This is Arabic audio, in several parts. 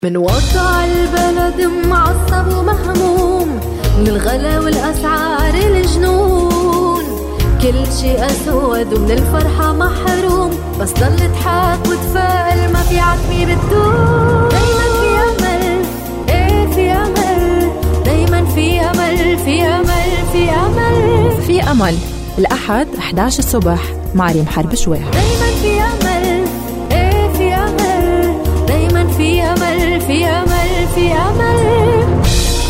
من وضع البلد معصب ومهموم، من الغلا والأسعار الجنون، كل شيء أسود ومن الفرحة محروم، بس ضل تضحك وتفائل، ما في عتمي بتدوم. دايما في أمل، ايه في أمل، دايما في أمل، في أمل، في أمل، في أمل. الأحد 11 الصبح مع ريم حرب شويح. دايما في أمل، ايه في أمل، دايما في أمل، في أمل، في أمل.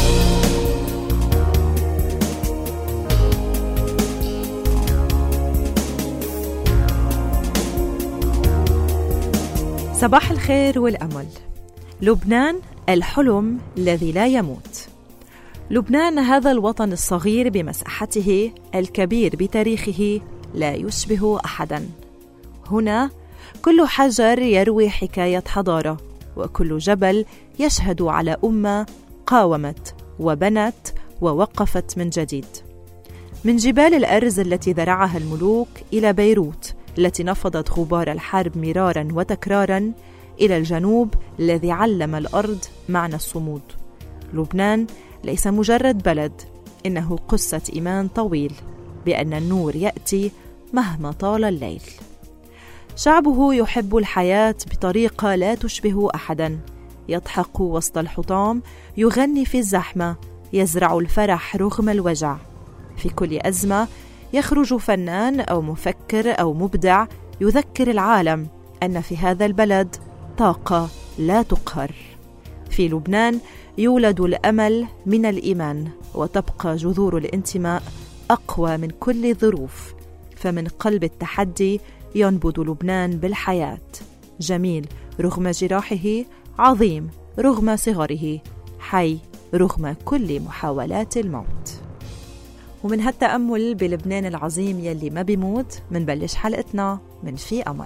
صباح الخير والأمل. لبنان الحلم الذي لا يموت. لبنان هذا الوطن الصغير بمساحته، الكبير بتاريخه، لا يشبه أحدا. هنا كل حجر يروي حكاية حضارة، وكل جبل يشهد على أمة قاومت وبنت ووقفت من جديد. من جبال الأرز التي ذرعها الملوك إلى بيروت التي نفضت غبار الحرب مرارا وتكرارا، إلى الجنوب الذي علم الأرض معنى الصمود. لبنان ليس مجرد بلد، إنه قصة إيمان طويل بأن النور يأتي مهما طال الليل. شعبه يحب الحياة بطريقة لا تشبه أحدا، يضحك وسط الحطام، يغني في الزحمة، يزرع الفرح رغم الوجع. في كل أزمة يخرج فنان أو مفكر أو مبدع يذكر العالم أن في هذا البلد طاقة لا تقهر. في لبنان يولد الأمل من الإيمان، وتبقى جذور الانتماء أقوى من كل الظروف. فمن قلب التحدي ينبض لبنان بالحياة، جميل رغم جراحه، عظيم رغم صغره، حي رغم كل محاولات الموت. ومن هالتأمل بلبنان العظيم يلي ما بيموت منبلش حلقتنا من في أمل.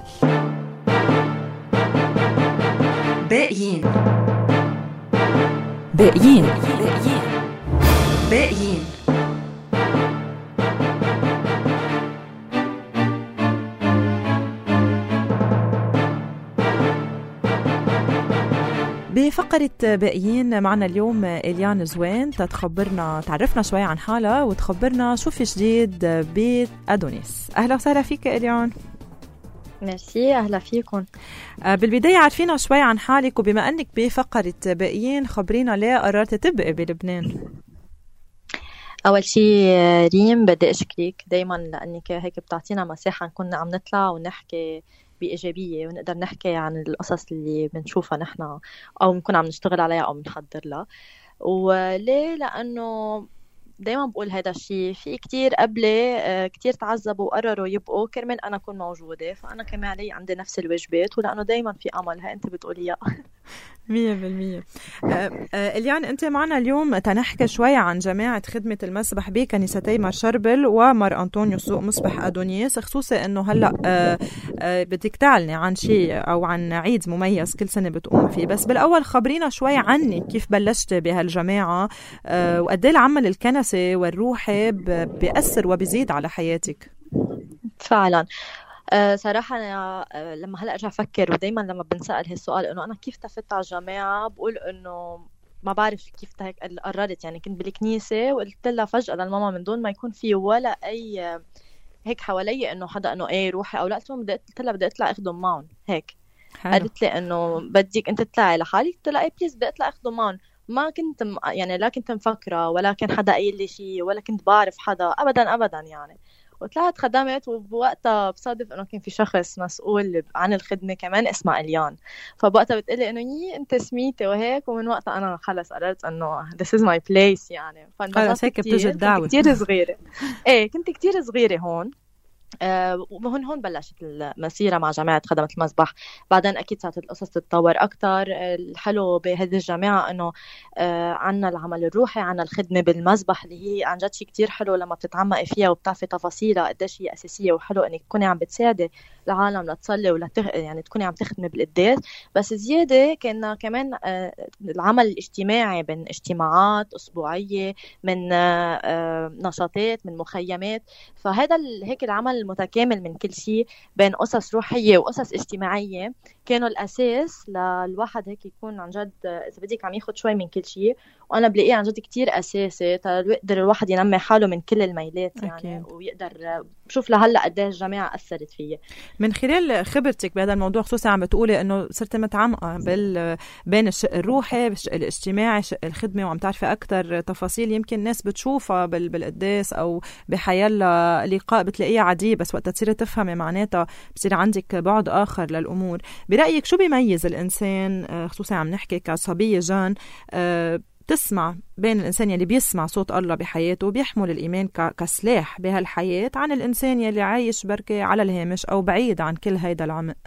باقيين باقيين باقيين. بفقرة باقيين معنا اليوم إليان زوين تتخبرنا، تعرفنا شوي عن حالها وتخبرنا شو في جديد بأدونيس. أهلا وسهلا فيك إليان. ميرسي، أهلا فيكم. بالبداية عارفينا شوي عن حالك، وبما أنك بفقرة باقيين خبرينا ليه قررت تبقي بلبنان. أول شيء ريم بدي أشكرك دايما لأنك هيك بتعطينا مساحة نكون عم نطلع ونحكي بإيجابية، ونقدر نحكي عن القصص اللي بنشوفها نحن أو بنكون عم نشتغل عليها أو بنحضر لها. وليه؟ لأنه دايما بقول هذا الشيء، في كتير قبلي كتير تعذبوا وقرروا يبقوا كرمال أنا أكون موجودة، فأنا كمان علي عندي نفس الواجبات، ولأنه دايما في أمل. هاي أنت بتقوليها 100%. إليان، أنت معنا اليوم تنحكي شوي عن جماعة خدمة المسبح بكنيستي مار شربل ومار أنطونيو سوق مسبح أدونيس، خصوصا أنه هلأ بدك تعلني عن شيء أو عن عيد مميز كل سنة بتقوم فيه. بس بالأول خبرينا شوي عنك، كيف بلشت بهالجماعة وقد ايه العمل الكنسي والروحي بيأثر وبيزيد على حياتك؟ فعلا صراحة أنا لما هلأ أرجع أفكر، ودايما لما بنسأل هالسؤال إنه أنا كيف تفت على الجماعة، بقول إنه ما بعرف كيف هيك قررت. يعني كنت بالكنيسة وقلت لها فجأة للماما من دون ما يكون في ولا أي هيك حوالي إنه حدا إنه إيه روحي أو لا، قلت لها بدي أطلع أخدم معهم هيك. قالت لي إنه بدك أنت تطلعي لحالي، قلت لها إيه بليز بدي أطلع أخدم معهم. ما كنت يعني لا كنت مفكرة ولا كان حدا قايل لي شيء ولا كنت بعرف حدا أبدا أبدا يعني. وطلعت خدمت، وبوقتها بصادف انه كان في شخص مسؤول عن الخدمه كمان اسمه إليان، فبوقتها بتقلي انه انت سميتي وهيك. ومن وقتها انا خلص قررت انه this is my place يعني. خلص هيك بتجي الدعوه. كتير صغيره ايه كنت كتير صغيره هون. وهون بلشت المسيرة مع جماعة خدمة المسبح. بعدين أكيد صارت القصص تتطور أكتر. الحلو بهذه الجماعة أنه عنا العمل الروحي، عنا الخدمة بالمسبح اللي هي عن جد شيء كتير حلو لما بتتعمقي فيها وبتعرفي تفاصيلها قديش هي أساسية، وحلو أنك تكوني عم بتساعدي العالم لتصلي يعني تكوني عم تخدمي بالقداس. بس زيادة كنا كمان العمل الاجتماعي بين اجتماعات أسبوعية، من نشاطات، من مخيمات. فهذا هيك العمل المتكامل من كل شيء بين قصص روحية وقصص اجتماعية كانوا الأساس للواحد هيك يكون عن جد إذا بدك عم ياخد شوي من كل شيء. وأنا بلاقيه عن جد كتير أساسي يقدر الواحد ينمي حاله من كل الميلات يعني أكيد. ويقدر بشوف لهلأ قديش الجامعة أثرت فيه. من خلال خبرتك بهذا الموضوع خصوصا عم بتقولي إنه صرت متعمقة بين الشق الروحي بالشق الاجتماعي شق الخدمة، وعم تعرفي أكتر تفاصيل يمكن الناس بتشوفها بالقداس أو بحياة لقاء بتلاقيها عادية، بس وقت تصيري تفهمي معناتها بصير عندك بعد آخر للأمور. برأيك شو بيميز الإنسان خصوصا عم نحكي كصبية جان تسمع بين الإنسان يلي بيسمع صوت الله بحياته وبيحمل الإيمان كسلاح بهالحياة عن الإنسان يلي عايش بركة على الهامش أو بعيد عن كل هيدا العمق؟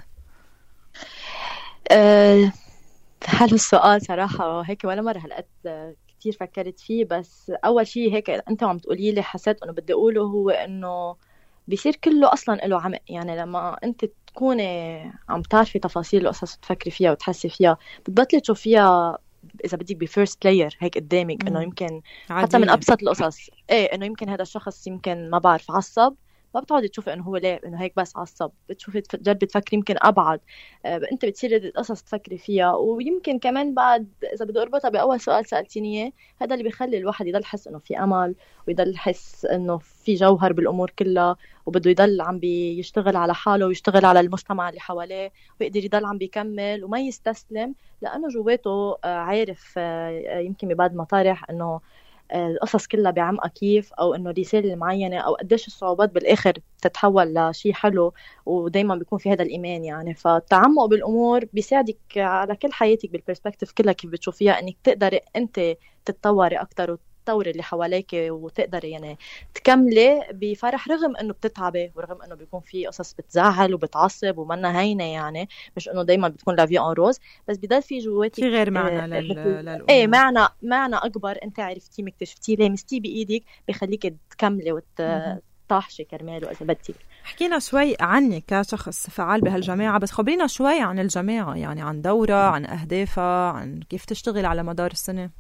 حلو السؤال صراحة، هيك ولا مرة هلقت كتير فكرت فيه. بس أول شيء هيك أنت عم تقولي لي حسيت أنه بدي أقوله هو أنه بيصير كله أصلا له عمق. يعني لما أنت تكوني عم تعرفي تفاصيل القصص وتفكري فيها وتحسي فيها بتبطلي تشوفيها إذا بدك بفيرست لاير هيك قدامك، إنه يمكن حتى من أبسط القصص إنه يمكن هذا الشخص يمكن ما بعرف عصب، ما بتقعدي تشوفي إنه هو ليه إنه هيك بس عصب، بتشوفي تجربي تفكري يمكن أبعد. أنت بتصيري القصص تفكري فيها. ويمكن كمان بعد إذا بدي أربطها بأول سؤال سألتيني إياه، هذا اللي بيخلي الواحد يضل يحس إنه في أمل ويضل يحس إنه في جوهر بالأمور كلها، وبده يضل عم بيشتغل على حاله ويشتغل على المجتمع اللي حواليه ويقدر يضل عم بيكمل وما يستسلم، لأنه جواته عارف يمكن ببعض مطارح إنه القصص كلها بعمقها كيف، أو إنه رسالة معينة أو قديش الصعوبات بالآخر تتحول لشيء حلو، ودايما بيكون في هذا الإيمان يعني. فالتعمق بالأمور بيساعدك على كل حياتك بالبرسبكتيف كلها كيف بتشوفيها، إنك تقدري أنت تتطوري أكتر وتطوري اللي حواليك وتقدري يعني تكملي بفرح، رغم إنه بتتعبي ورغم إنه بيكون في قصص بتزعل وبتعصب ومنا هينة يعني، مش إنه دايما بتكون لا في أون روز، بس بيضل في جواتك في غير معنى للأمور. معنى أكبر أنت عرفتيه مكتشفتيه لمستيه بإيدك بيخليك تكملي وتطاحشي كرماله إذا بدك. حكينا شوي عنك كشخص فعال بهالجماعة، بس خبرينا شوي عن الجماعة، يعني عن دورة، عن أهدافها، عن كيف تشتغل على مدار السنة.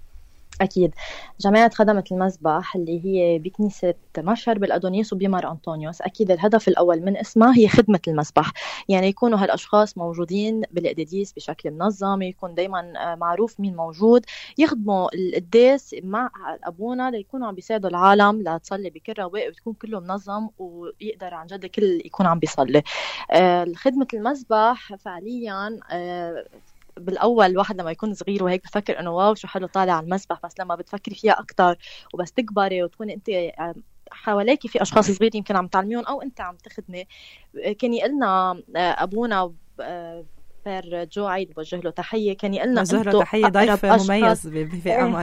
أكيد جماعة خدمة المسبح اللي هي بكنيسة مشهر بالأدونيس وبمار أنطونيوس، أكيد الهدف الأول من اسمها هي خدمة المسبح، يعني يكونوا هالأشخاص موجودين بالقداس بشكل منظم، يكون دايما معروف مين موجود، يخدموا القداس مع أبونا ليكونوا عم بيساعدوا العالم لتصلي بكل رواق وتكون كله منظم ويقدر عن جد كل يكون عم بيصلي. خدمة المسبح فعليا بالأول واحد لما يكون صغير وهيك بفكر إنه واو شو حلو طالع على المسبح، بس لما بتفكري فيها أكتر وبس تكبري وتكوني أنت حواليكي في أشخاص صغير يمكن عم تعلميهم أو أنت عم تخدمي. كان يقلنا أبونا بير جو عيد بوجه له تحية، كان يقلنا زهرة تحية ضيف مميز في أمل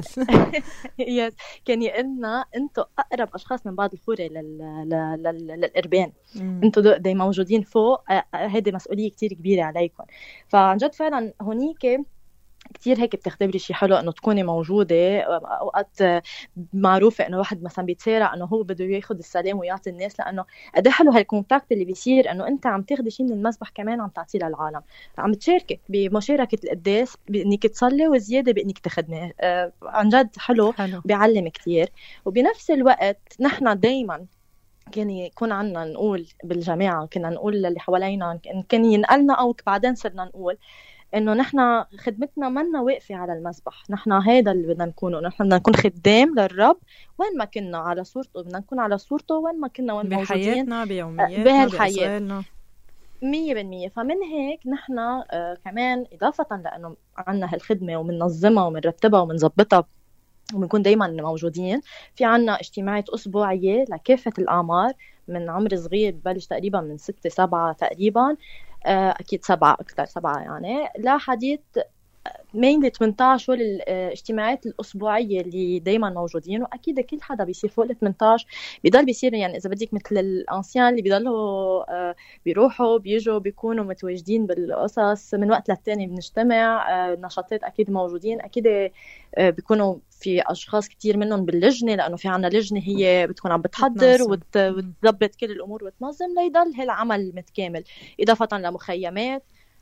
كان يقلنا أنتوا أقرب أشخاص من بعض الخورة للإربان، أنتوا دايما موجودين فوق، هذه مسؤولية كتير كبيرة عليكم. فعن جد فعلا هونيك كتير هيك بتختبري شيء حلو انه تكوني موجوده. اوقات معروفه انه واحد مثلا بيتسارع انه هو بده ياخذ السلام ويعطي الناس، لانه قد حلو هالكونتاكت اللي بيصير انه انت عم تاخذي شيء من المسبح كمان عم تعطيه للعالم، عم تشاركي بمشاركه القداس بانك تصلي وزياده بانك تخدمي. عن جد حلو. بيعلم كتير. وبنفس الوقت نحن دايما كان يكون عنا نقول بالجماعه، كنا نقول للي حوالينا، كان ينقلنا او بعدين صرنا نقول إنه نحن خدمتنا منا واقفة على المسبح، نحن هذا اللي بدنا نكونه، نحن بدنا نكون خدام للرب وين ما كنا على صورته، بدنا نكون على صورته وين ما كنا، وين موجودين بحياتنا بيومياتنا بأسرائيلنا 100%. فمن هيك نحن كمان إضافة لأنه عنا هالخدمة ومننظمها ومنرتبها ومنظبطها وبنكون دايما موجودين، في عنا اجتماعات أسبوعية لكافة الأعمار، من عمر صغير ببلش تقريبا من 6-7 تقريبا، أكيد 7 أكتر 7 يعني، لحديث mainly 18 الاجتماعات الأسبوعية اللي دايما موجودين. وأكيد كل حدا بيصير فوق 18 بيضل بيصير يعني إذا بدك مثل الأنسيان اللي بيضلوا بيروحوا بيجوا بيكونوا متواجدين بالقصص من وقت للتاني، بنجتمع نشاطات أكيد موجودين، أكيد بيكونوا في أشخاص كتير منهم باللجنة، لأنه في عنا لجنة هي بتكون عم بتحضر وتضبط كل الأمور وتنظم ليضل هالعمل متكامل، إضافة لمخيمات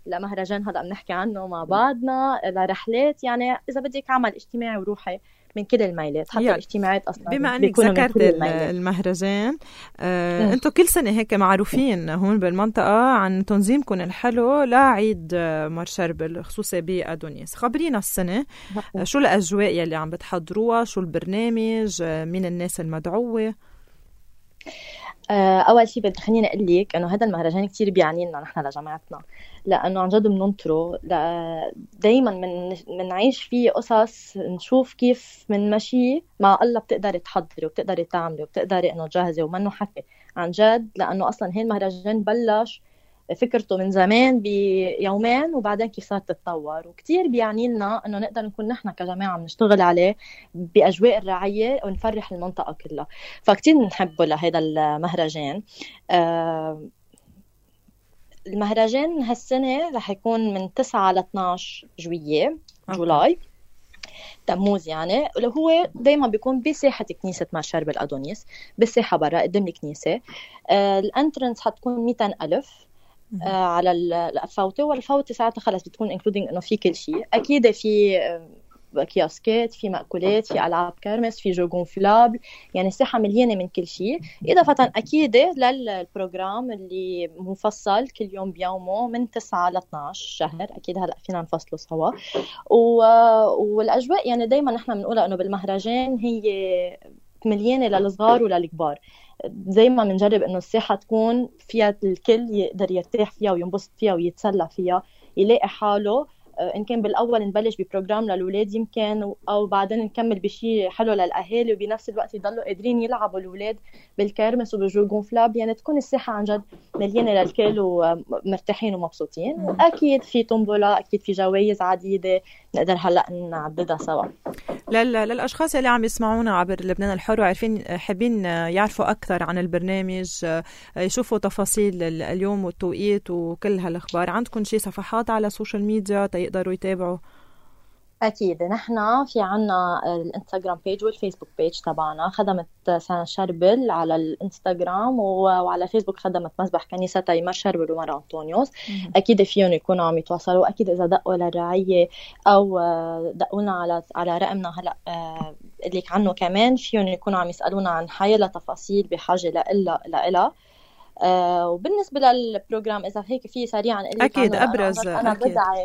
لمهرجان هلا بنحكي عنه مع بعضنا، لرحلات، يعني اذا بدك عمل اجتماعي وروحي من كل الميلات، حتى الاجتماعات اصلا بما انك بيكونوا من ذكرت كل الميلات. المهرجان، انتم كل سنه هيك معروفين هون بالمنطقه عن تنظيمكم الحلو لعيد مار شربل خصوصي بأدونيس. خبرينا السنه شو الاجواء يلي عم بتحضروها، شو البرنامج، مين الناس المدعوه؟ اول شيء خليني اقول لك انه هذا المهرجان كتير بيعني لنا نحن لجماعتنا، لانه عن جد بننطره، دائما منعيش فيه قصص، نشوف كيف من مشي مع الله بتقدري تحضري وبتقدري تعملي وبتقدري انه تجهزي، ومنه حكي عن جد، لانه اصلا هي المهرجان بلش فكرته من زمان بيومين، وبعدين كيف صارت تتطور، وكتير بيعني لنا انه نقدر نكون نحن كجماعه بنشتغل عليه باجواء الرعايه ونفرح المنطقه كلها، فكتير بنحبه لهذا المهرجان. المهرجان هالسنه رح يكون من 9 ل 12 جولاي تموز، يعني اللي هو دايما بيكون بساحة كنيسة مار شربل أدونيس، بالساحة برا قدام الكنيسة. الانترنس حتكون 200,000 على الفوتة، والفوتة ساعتها خلص بتكون انكلودينج انه في كل شيء، اكيد في كياسكات، في مأكولات، في ألعاب كرمس، في جو غونفلابل، يعني الساحة مليانة من كل شيء، إضافة أكيد للبروجرام اللي مفصل كل يوم بيومه من 9 ل 12 شهر، أكيد هلأ فينا نفصله سوا. والأجواء يعني دايما نحن بنقولها إنه بالمهرجان هي مليانة للصغار وللكبار، زي ما بنجرب إنه الساحة تكون فيها الكل يقدر يرتاح فيها وينبسط فيها ويتسلى فيها، يلاقي حاله. إن كان بالأول نبلش ببروجرام للولاد يمكن، أو بعدين نكمل بشيء حلو للأهالي، وبنفس الوقت يضلوا قادرين يلعبوا الولاد بالكرمس وبالجو غونفلاب، يعني تكون الساحة عن جد مليانة للكل ومرتاحين ومبسوطين. وأكيد في طنبلة، أكيد في جوائز عديدة نقدر هلأ نعددها سوا. للأشخاص اللي عم يسمعونا عبر لبنان الحر وعارفين حابين يعرفوا أكثر عن البرنامج، يشوفوا تفاصيل اليوم والتوقيت وكل هالأخبار، عندكم شي صفحات على السوشيال ميديا يقدروا يتابعوا؟ أكيد نحن في عنا الانستغرام بيج والفيسبوك بيج تبعنا، خدمة سان شربل على الانستغرام، وعلى فيسبوك خدمة مسبح كنيسة مار شربل ومار أنطونيوس. أكيد فيهم يكونوا عم يتواصلوا، أكيد إذا دقوا للرعية أو دقونا على رقمنا هلأ اللي عنه كمان، فيهم يكونوا عم يسألونا عن حيلا تفاصيل بحاجة لإلها. وبالنسبة للبروجرام إذا هيك في سريعا أكيد أبرز أنا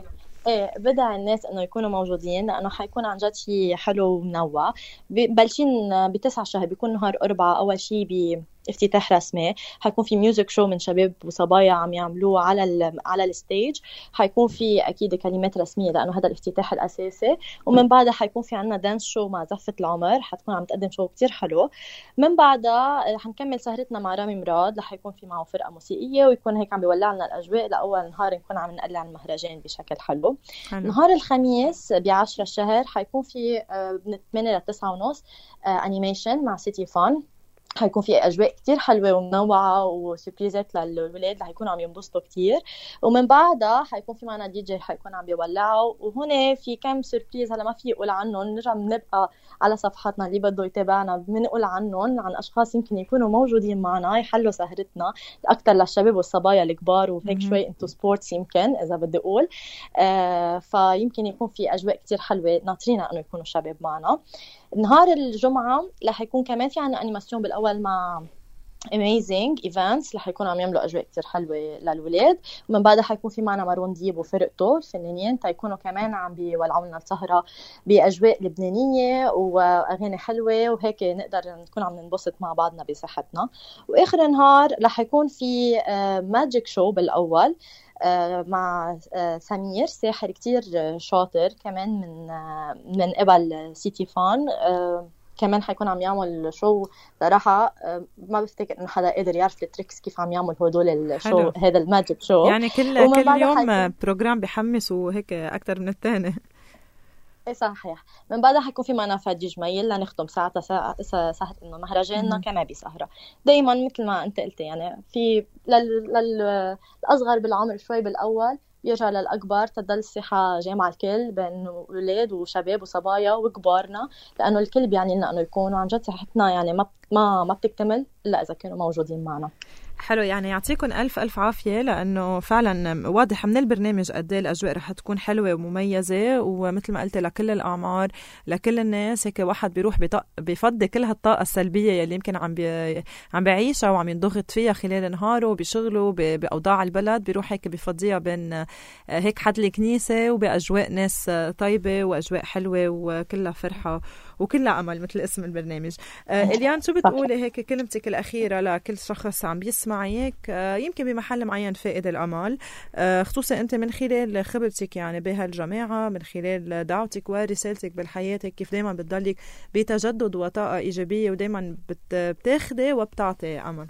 بدعي الناس انه يكونوا موجودين، لانه حيكون عن جد شيء حلو ومنوع. بلشين ب9 شهر، بيكون نهار 4 اول شيء بافتتاح رسمي، حيكون في ميوزك شو من شباب وصبايا عم يعملوه على الستيج، حيكون في اكيد كلمات رسميه لانه هذا الافتتاح الاساسي، ومن بعدها حيكون في عنا دانس شو مع زفة العمر، حتكون عم تقدم شو كتير حلو. من بعدها رح نكمل سهرتنا مع رامي مراد، رح يكون في معه فرقه موسيقيه، ويكون هيك عم بيولع لنا الاجواء لاول نهار نكون عم نقلع المهرجان بشكل حلو. نهار الخميس ب10 الشهر حيكون في من 8 ل9:30 انيميشن مع سيتي فان، حيكون في أجواء كتير حلوة ومنوعة وسيربريزات للولاد رح يكونوا عم ينبسطوا كتير. ومن بعدها حيكون في معنا دي جي حيكون عم بيولعوا، وهنا في كم سيربريز هلا ما في أقول عنهم، نرجع بنبقى على صفحاتنا اللي بده يتابعنا بنقول عنهم، عن أشخاص يمكن يكونوا موجودين معنا يحلوا سهرتنا أكتر للشباب والصبايا الكبار، وهيك شوي انتو سبورتس يمكن إذا بدي أقول. فيمكن يكون في أجواء كتير حلوة ناطرينا إنه يكونوا الشباب معنا. نهار الجمعة رح يكون كمان في عنا أنيماسيون بالأول مع Amazing Events، رح يكونوا عم يعملوا أجواء كتير حلوة للولاد، ومن بعدها حيكون في معنا مارون ديب وفرقته الفنانين تيكونوا كمان عم بيولعوا لنا السهرة بأجواء لبنانية وأغاني حلوة، وهيك نقدر نكون عم ننبسط مع بعضنا بصحتنا. وآخر نهار رح يكون في ماجيك شو بالأول مع سمير ساحر كتير شاطر كمان من قبل سيتي فان، كمان حيكون عم يعمل شو صراحة ما بفتكر إنه حدا قادر يعرف التريكس كيف عم يعمل هدول الشو، هذا الماجيك شو يعني كل يوم بروجرام بحمس وهيك أكتر من الثاني. ايه صحيح. من بعدها حيكون في معنا فادي جميل لنختم ساعتها سهرة إنه مهرجاننا كمان بسهرة دايما مثل ما أنت قلت، يعني في للأصغر بالعمر شوي بالأول بيرجع للأكبر، تضل الساحة جامعة الكل بين أولاد وشباب وصبايا وكبارنا، لأنه الكل بيعني لنا أنه يكونوا عن جد صحتنا يعني ما بتكتمل إلا إذا كانوا موجودين معنا. حلو، يعني يعطيكم ألف عافية، لأنه فعلا واضح من البرنامج قد ايه الأجواء رح تكون حلوة ومميزة، ومثل ما قلت لكل الأعمار لكل الناس. هيك واحد بيروح بيفضي كل هالطاقة السلبية يلي يمكن عم بيعيشها وعم ينضغط فيها خلال نهاره بشغله بأوضاع البلد، بيروح هيك بيفضيها بين هيك حد الكنيسة وبأجواء ناس طيبة وأجواء حلوة وكلها فرحة وكلها أمل مثل اسم البرنامج. إليان، شو بتقولي هيك كلمتك الأخيرة لكل شخص عم بيسمعيك يمكن بمحل معين فائد الأمل، خصوصا أنت من خلال خبرتك يعني بهالجماعة، من خلال دعوتك ورسالتك بالحياة، كيف دايما بتضلك بتجدد وطاقة إيجابية ودايما بتاخدي وبتعطي أمل؟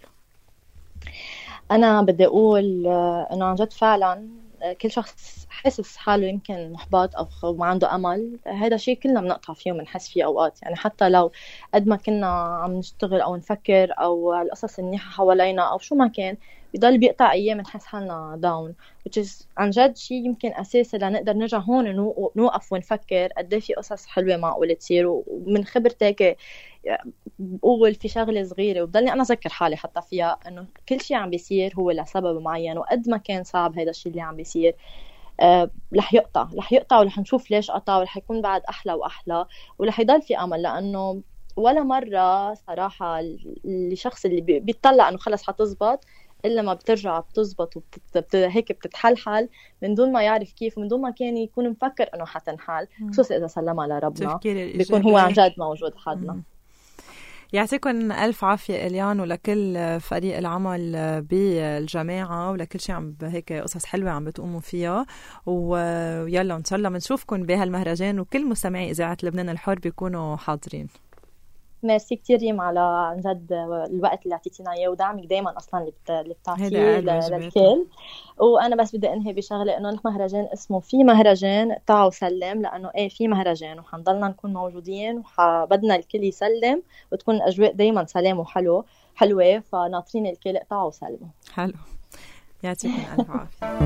أنا بدي أقول إنه عن جد فعلا كل شخص حاسس حاله يمكن محبط أو ما عنده أمل، هذا شيء كلنا بنقطع فيه وبنحس فيه أوقات. يعني حتى لو قد ما كنا عم نشتغل أو نفكر أو القصص المنيحة حوالينا أو شو ما كان، بيضل بيقطع أيام نحس حالنا داون، which is عن جد شيء يمكن أساسي لنقدر نرجع هون نوقف ونفكر قد ايه في قصص حلوة معقولة تصير. ومن خبرتك بقول في شغلة صغيرة وبضلني أنا أذكر حالي حتى فيها، إنه كل شيء عم بيصير هو لسبب معين، وقد ما كان صعب هذا الشيء اللي عم بيصير رح يقطع ورح نشوف ليش قطع، ورح يكون بعد أحلى وأحلى، ورح يضل في أمل. لأنه ولا مرة صراحة الشخص اللي بيطلع إنه خلص حتزبط إلا ما بترجع بتزبط هيك بتتحلحل من دون ما يعرف كيف، ومن دون ما كان يكون مفكر إنه حتنحل، خصوصا إذا سلمها لربنا بيكون هو عن جد موجود حدنا. يعطيكم ألف عافية إليان، ولكل فريق العمل بالجماعة، ولكل شيء عم هيك قصص حلوة عم بتقوموا فيها. ويلا إن شاء الله بنشوفكم بهالمهرجان، وكل مستمعي إذاعة لبنان الحر بيكونوا حاضرين. ميرسي كتير ريم على عن جد الوقت اللي اعطيتينا اياه ودعمك دايما اصلا اللي بتعطيه للكل. وانا بس بدي انهي بشغله، انه المهرجان اسمه في مهرجان اقطع وسلم، لانه في مهرجان وحنضلنا نكون موجودين وبدنا الكل يسلم وتكون الاجواء دايما سلام وحلوه، فناطرين الكل اقطع وسلموا. حلو، يعطيكم الف عافيه.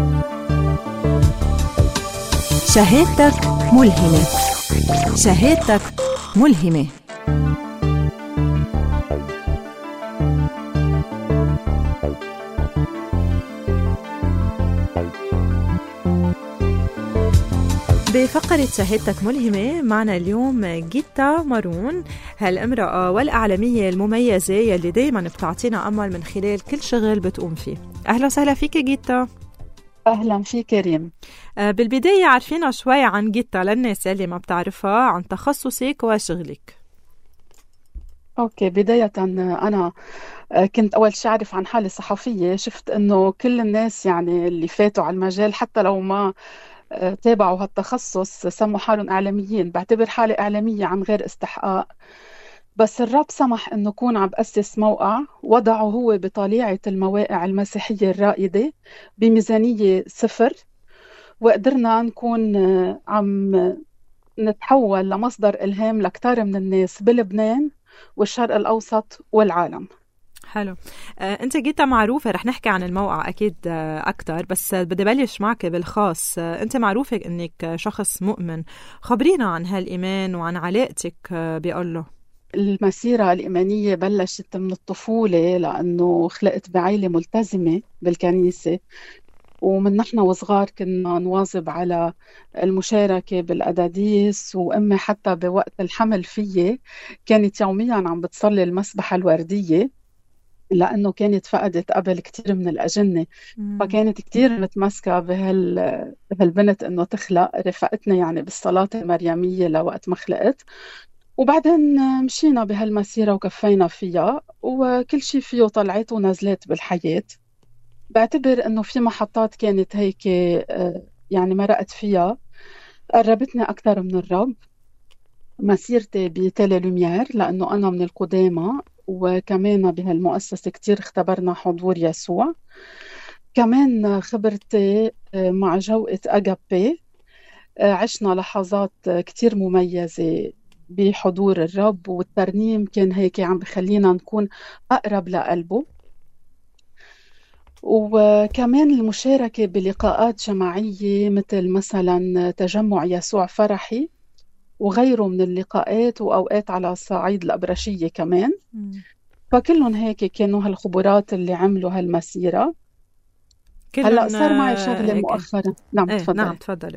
شهادتك ملهمه، شهادتك ملهمه. بفقرة شهادتك ملهمة معنا اليوم جيتا مارون، هالامرأة والأعلامية المميزة يلي دايما بتعطينا أمل من خلال كل شغل بتقوم فيه. أهلا وسهلا فيك جيتا. أهلا فيك ريم. بالبداية عارفينا شوي عن جيتا للناس اللي ما بتعرفها، عن تخصصك وشغلك. أوكي، بداية أنا كنت أول شيء أعرف عن حالي صحفية. شفت أنه كل الناس يعني اللي فاتوا على المجال حتى لو ما تابعوا هالتخصص سموا حالهم إعلاميين. بعتبر حالي إعلامية عن غير استحقاق، بس الرب سمح أنه كون عم بأسس موقع وضعه هو بطليعة المواقع المسيحية الرائدة بميزانية 0، وقدرنا نكون عم نتحول لمصدر إلهام لكتار من الناس بلبنان والشرق الأوسط والعالم. حلو. أنت جيتا معروفة، رح نحكي عن الموقع أكيد أكتر، بس بدي بلش معك بالخاص. أنت معروفة أنك شخص مؤمن، خبرينا عن هالإيمان وعن علاقتك بالله. المسيرة الإيمانية بلشت من الطفولة، لأنه خلقت بعائلة ملتزمة بالكنيسة، ومن نحن وصغار كنا نواظب على المشاركة بالأداديس، وأمي حتى بوقت الحمل فيي كانت يوميا عم بتصلي المسبحة الوردية، لأنه كانت فقدت قبل كتير من الأجنة، فكانت كتير متمسكة بهالبنت إنه تخلق. رفقتنا يعني بالصلاة المريمية لوقت ما خلقت، وبعدين مشينا بهالمسيرة وكفينا فيها، وكل شيء فيه طلعت ونزلت بالحياة. بعتبر إنه في محطات كانت هيك يعني مرقت فيها قربتني أكثر من الرب. مسيرتي بتيلي لوميير، لأنه أنا من القدامى، وكمان بهالمؤسسة كتير اختبرنا حضور يسوع. كمان خبرتي مع جوقة أجابي، عشنا لحظات كتير مميزة بحضور الرب، والترنيم كان هيك عم بخلينا نكون أقرب لقلبه. وكمان المشاركة بلقاءات جماعية مثل مثلا تجمع يسوع فرحي وغيره من اللقاءات، وأوقات على صعيد الأبرشية كمان. فكلهم هيك كانوا هالخبرات اللي عملوا هالمسيرة. هلا كلهم صار معي شغلة هيك. مؤخرا. نعم ايه نعم تفضلي. تفضلي.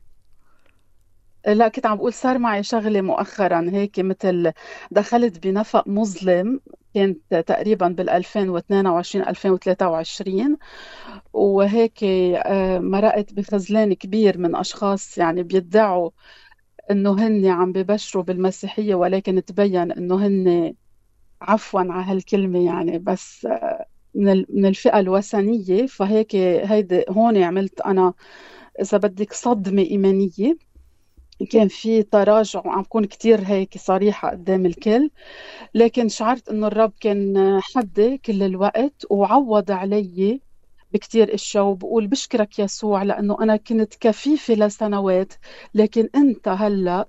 لا كنت عم بقول صار معي شغلة مؤخرا هيك، مثل دخلت بنفق مظلم، كانت تقريبا بال 2022 2023، وهيك مرقت بخذلان كبير من أشخاص يعني بيدعوا إنه هن عم ببشروا بالمسيحية، ولكن تبين إنه هن، عفوا على هالكلمة يعني، بس من الفئة الوثنية. فهيك هيدي هون عملت أنا إذا بدك صدمة إيمانية. كان في تراجع، وعم بكون كتير هيك صريحة قدام الكل، لكن شعرت إنه الرب كان حدي كل الوقت وعوض علي بكتير اشياء. وبقول بشكرك يسوع لانه انا كنت كفيفة لسنوات، لكن انت هلا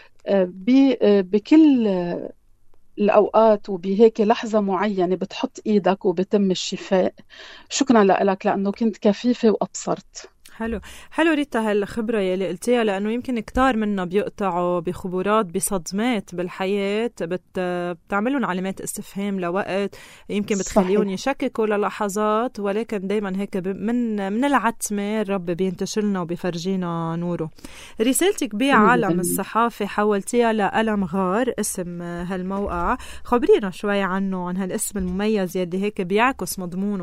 بكل الاوقات وبهيك لحظة معينة بتحط ايدك وبتم الشفاء. شكرا لك لانه كنت كفيفة وابصرت. حلو. حلو ريتا هالخبرة يلي قلتيها، لأنه يمكن كتار منا بيقطعوا بخبرات بصدمات بالحياة بتعملهم علامات استفهام لوقت، يمكن بتخليهم صحيح. يشككوا للحظات، ولكن دايما هيك من العتمة الرب بينتشلنا وبيفرجينا نوره. رسالتك بعالم الصحافة حولتيها لألم غار، اسم هالموقع. خبرينا شوي عنه، عن هالاسم المميز يلي هيك بيعكس مضمونه.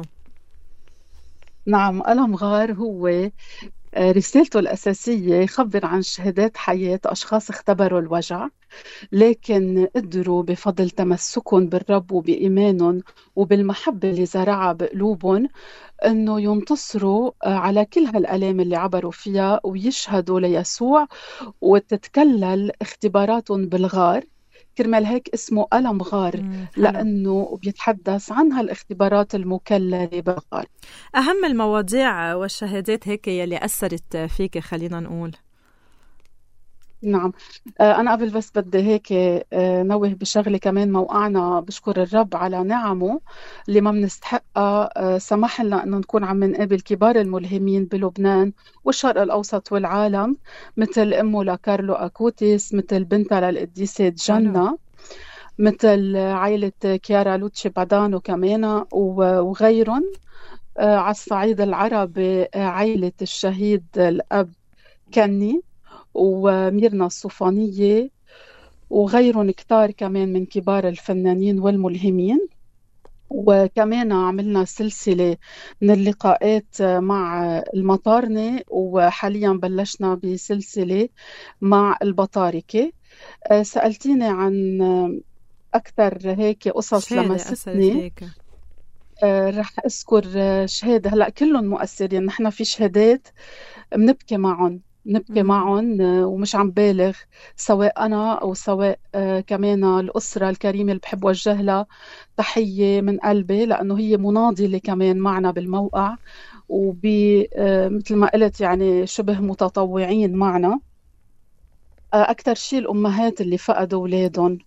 نعم، ألم غار هو رسالته الأساسية يخبر عن شهادات حياة أشخاص اختبروا الوجع، لكن قدروا بفضل تمسكهم بالرب وبإيمانهم وبالمحبة اللي زرعها بقلوبهم أنه ينتصروا على كل هالآلام اللي عبروا فيها ويشهدوا ليسوع، وتتكلل اختباراتهم بالغار. كرمال هيك اسمه ألم غار، لأنه بيتحدث عن هالاختبارات المكللة بالغار. أهم المواضيع والشهادات هيك يلي أثرت فيك خلينا نقول. نعم، أنا قبل بس بدي هيك نوه بشغلة كمان. موقعنا بشكر الرب على نعمه اللي ما بنستحقها، سمح لنا أنه نكون عم نقابل كبار الملهمين بلبنان والشرق الأوسط والعالم، مثل أمه لكارلو أكوتيس، مثل بنتها للقديسة جنة، مثل عائلة كيارا لوتشي بادانو كمان، وغيرهم. على الصعيد العربي عائلة الشهيد الأب كني وميرنا الصوفانية وغيرهم كتار كمان من كبار الفنانين والملهمين. وكمان عملنا سلسلة من اللقاءات مع المطارنة، وحاليا بلشنا بسلسلة مع البطاركة. سألتيني عن أكثر هيك قصص لمستني. رح أذكر شهادة. هلأ كلهم مؤثرين، نحن في شهادات بنبكي معهم ومش عم بالغ، سواء أنا أو سواء كمان الأسرة الكريمة اللي بحب وجه لها تحية من قلبي، لأنه هي مناضلة كمان معنا بالموقع، مثل ما قلت يعني شبه متطوعين معنا. أكتر شيء الأمهات اللي فقدوا أولادهم،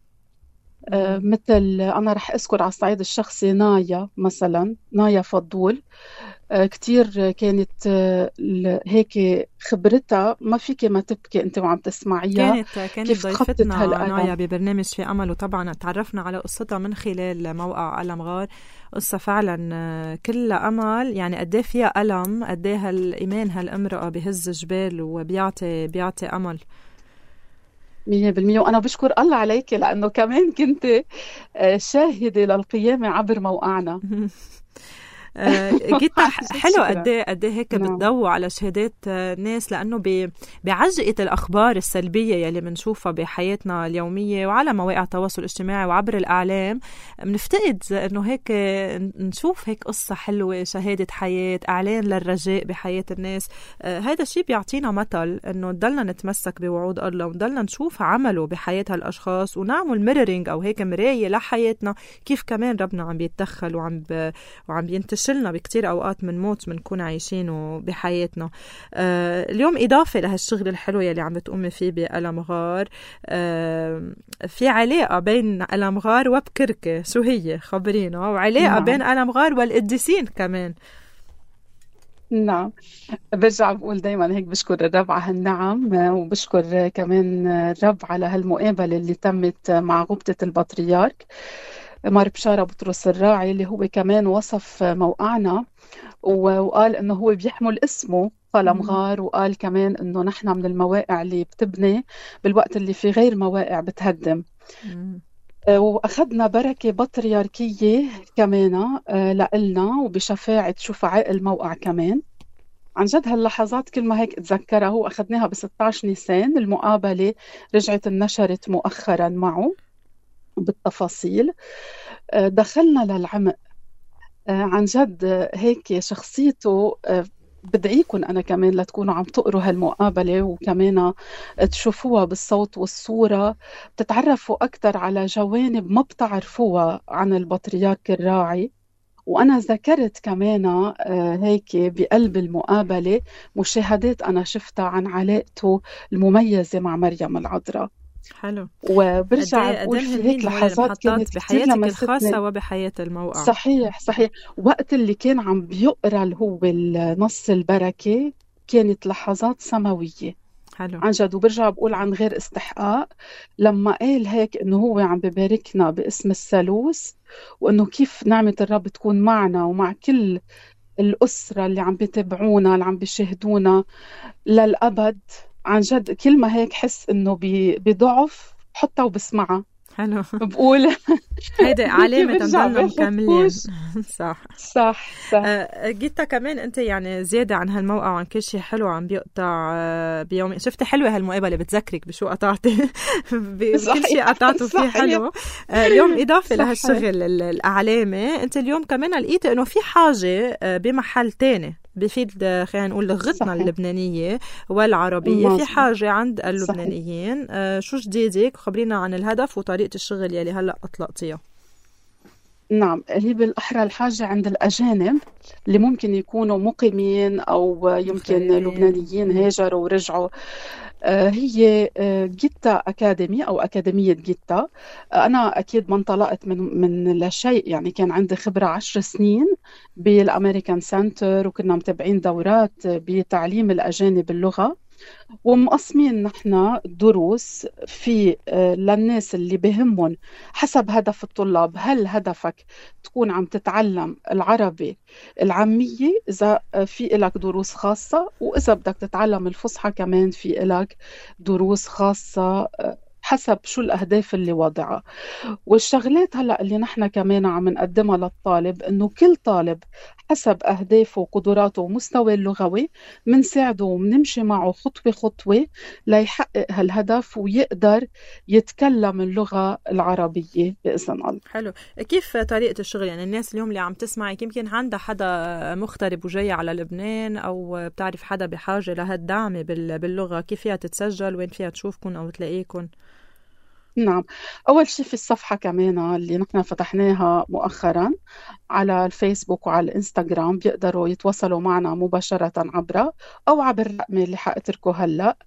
مثل أنا رح أذكر على الصعيد الشخصي نايا مثلا، نايا فضول. كتير كانت هيك خبرتها ما فيك ما تبكي انت وعم تسمعيها. كانت ضيفتنا نايا ببرنامج في أمل، وطبعا تعرفنا على قصتها من خلال موقع ألم غار. قصة فعلا كلها أمل، يعني قديه فيها ألم، قديه هالإيمان هالامرأة بهز جبال وبيعطي أمل 100%. وأنا بشكر الله عليك لأنه كمان كنت شاهدة للقيامة عبر موقعنا. جدا حلو قد هيك بتضووا على شهادات ناس، لانه بعجقة الاخبار السلبيه يلي بنشوفها بحياتنا اليوميه وعلى مواقع التواصل الاجتماعي وعبر الاعلام، بنفتقد انه هيك نشوف هيك قصه حلوه، شهاده حياه، اعلان للرجاء بحياه الناس. هذا الشيء بيعطينا مثل انه نضلنا نتمسك بوعود الله ونضلنا نشوف عمله بحياه هالاشخاص، ونعمل ميرورينج او هيك مرايه لحياتنا، كيف كمان ربنا عم بيتدخل وعم بينتشر لنا بكتير أوقات من موت منكون عايشينه بحياتنا. اليوم إضافة لهالشغل الحلو يلي عم بتقومي فيه بألم غار، في علاقة بين ألم غار وبكركة، شو هي؟ خبرينا. وعلاقة بين ألم غار والقديسين كمان. نعم، برجع بقول دايما هيك بشكر الرب على هالنعم، وبشكر كمان الرب على هالمقابلة اللي تمت مع غبطة البطريرك. مار بشارة بطرس الراعي، اللي هو كمان وصف موقعنا وقال إنه هو بيحمل اسمه قلم غار، وقال كمان إنه نحن من المواقع اللي بتبني بالوقت اللي في غير مواقع بتهدم. وأخذنا بركة بطريركية كمان لإلنا وبشفاعة شفعاء الموقع كمان. عن جد هاللحظات كل ما هيك اتذكرها. هو أخذناها ب16 نيسان. المقابلة رجعت النشرت مؤخرا معه بالتفاصيل. دخلنا للعمق. عن جد هيك شخصيته. بدعيكم أنا كمان لتكونوا عم تقروا هالمقابلة وكمان تشوفوها بالصوت والصورة، بتتعرفوا أكثر على جوانب ما بتعرفوها عن البطريرك الراعي. وأنا ذكرت كمان هيك بقلب المقابلة مشاهدات أنا شفتها عن علاقته المميزة مع مريم العذراء. حلو. وبرجع بقول في هيك لحظات كانت كتير بحياتك الخاصة وبحياة الموقع. صحيح. وقت اللي كان عم بيقرأ اللي هو النص البركة كانت لحظات سماوية. حلو. عن جد. وبرجع بقول عن غير استحقاق لما قال هيك إنه هو عم بباركنا باسم الثالوث، وإنه كيف نعمة الرب تكون معنا ومع كل الأسرة اللي عم بيتابعونا اللي عم بيشاهدونا للأبد. عن جد كل ما هيك حس إنه بضعف حتى وبسمعها. حلو. بقول هيدي علامة تنضلنا مكملين. صح. جيتا كمان انت يعني زيادة عن هالموقع وعن كل شيء حلو عم بيقطع بيومي. شفتي حلوة هالمقابلة بتذكرك بشو قطعتي بكل شيء قطعته فيه حلو. اليوم إضافة لهالشغل الأعلامي، انت اليوم كمان لقيت انه في حاجة بمحل تاني بفيد خلينا نقول لغتنا اللبنانية والعربية. في حاجة عند اللبنانيين. شو جديدك؟ خبرينا عن الهدف وطريقة الشغل يلي هلأ أطلقتيها. نعم، هي بالأحرى الحاجة عند الأجانب اللي ممكن يكونوا مقيمين أو يمكن لبنانيين هاجروا ورجعوا. هي جيتا أكاديمي أو أكاديمية جيتا. أنا أكيد ما انطلقت من لا شيء، يعني كان عندي خبرة 10 سنين بالأمريكان سنتر، وكنا متابعين دورات بتعليم الأجانب اللغة، ومقسمين نحن دروس في للناس اللي بهمهم حسب هدف الطلاب. هل هدفك تكون عم تتعلم العربي العامية، إذا في لك دروس خاصة، وإذا بدك تتعلم الفصحى كمان في لك دروس خاصة حسب شو الأهداف اللي وضعها. والشغلات هلأ اللي نحن كمان عم نقدمها للطالب إنه كل طالب حسب أهدافه وقدراته ومستوى اللغوي منساعده ومنمشي معه خطوة خطوة ليحقق هالهدف ويقدر يتكلم اللغة العربية بإذن الله. حلو. كيف طريقة الشغل؟ يعني الناس اليوم اللي عم تسمعك يمكن عندها حدا مغترب وجاي على لبنان، أو بتعرف حدا بحاجة لهالدعم باللغة، كيف فيها تتسجل؟ وين فيها تشوفكن أو تلاقيكن؟ نعم، أول شيء في الصفحة كمان اللي نحن فتحناها مؤخرا على الفيسبوك وعلى الإنستغرام، بيقدروا يتواصلوا معنا مباشرة عبر أو عبر الرقم اللي حأتركه هلأ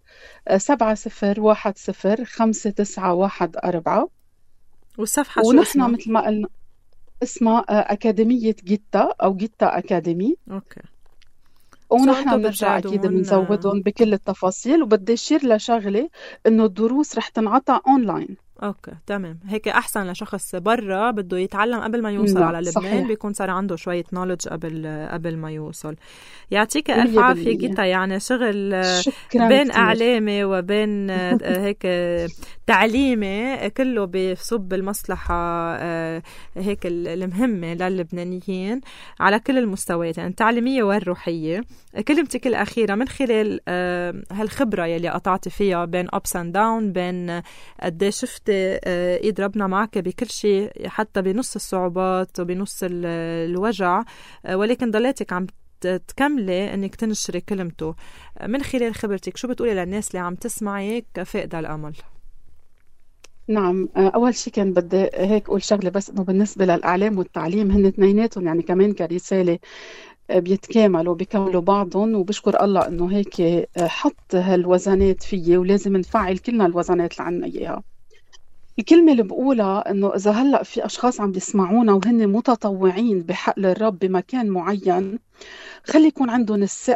70105914. والصفحة شو ونحن اسمها؟ مثل ما قلنا اسمها أكاديمية جيتا أو جيتا أكاديمي. أوكي. ونحن بنرجع أكيد بنزودهم بكل التفاصيل. وبدي أشير لشغلة إنه الدروس رح تنعطى أونلاين. اوكي تمام. هيك احسن لشخص برا بده يتعلم قبل ما يوصل على لبنان. صحيح. بيكون صار عنده شويه نولج قبل ما يوصل. يعطيك الف عافيه جيتا. يعني شغل بين كتير. اعلامي وبين هيك تعليمي كله بصب المصلحه هيك المهمه للبنانيين على كل المستويات، يعني التعليميه والروحيه. كلمتك الاخيره من خلال هالخبره يلي قطعتي فيها بين ups and down، بين قد شفت ايد ربنا معك بكل شيء حتى بنص الصعوبات وبنص الوجع، ولكن ضليتك عم تكملي انك تنشري كلمته. من خلال خبرتك شو بتقولي للناس اللي عم تسمعك فاقدة الامل؟ نعم، أول شيء كان بدي هيك أقول شغلة، بس إنه بالنسبة للإعلام والتعليم هن اثنيناتهم يعني كمان كرسالة بيتكاملوا بيكملوا بعضهم. وبشكر الله إنه هيك حط هالوزنات فيي، ولازم نفعل كلنا الوزنات اللي عنا إياها. الكلمة اللي بقولها إنه إذا هلأ في أشخاص عم بيسمعونا وهن متطوعين بحقل الرب بمكان معين، خلي يكون عندهم الثقة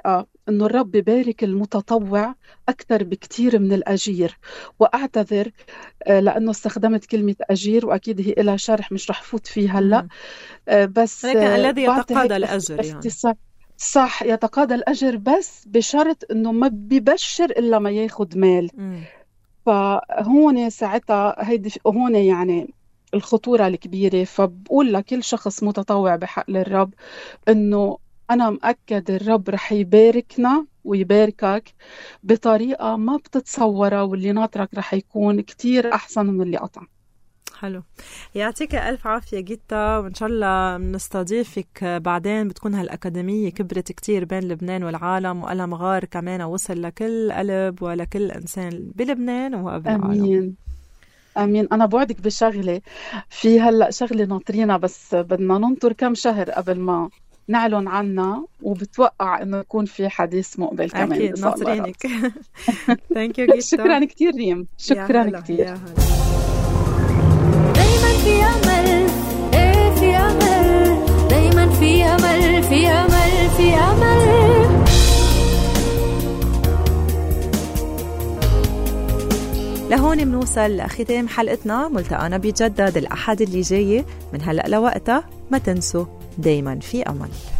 إنه الرب ببارك المتطوع أكثر بكتير من الأجير. وأعتذر لأنه استخدمت كلمة أجير، وأكيد هي إلها شرح مش رح فوت فيه هلأ، بس لكن الذي يتقاضى الأجر يعني. صح، يتقاضى الأجر، بس بشرط إنه ما بيبشر إلا ما ياخد مال. فهون ساعتها هون يعني الخطورة الكبيرة. فبقول لكل شخص متطوع بحق الرب إنه أنا مأكد الرب رح يباركنا ويباركك بطريقة ما بتتصورها، واللي ناطرك رح يكون كتير أحسن من اللي قطع. حلو، يعطيك ألف عافية جيتا، وإن شاء الله نستضيفك بعدين. بتكون هالأكاديمية كبرت كتير بين لبنان والعالم، وألم غار كمان وصل لكل قلب ولكل إنسان بلبنان وقبل العالم. آمين آمين. أنا بوعدك بشغلة، في هلأ شغلة ناطرينا، بس بدنا ننطر كم شهر قبل ما نعلن عنها، وبتوقع إنه يكون في حديث مقبل كمان. أكيد ناطرينك. Thank you جيتا. شكرا كتير ريم، شكرا كتير. دايما في أمل، في أمل، دايما في أمل، في أمل، في أمل. لهون بنوصل لختام حلقتنا. ملتقانا بيتجدد الأحد اللي جاي. من هلأ لوقتها ما تنسوا دايما في أمل.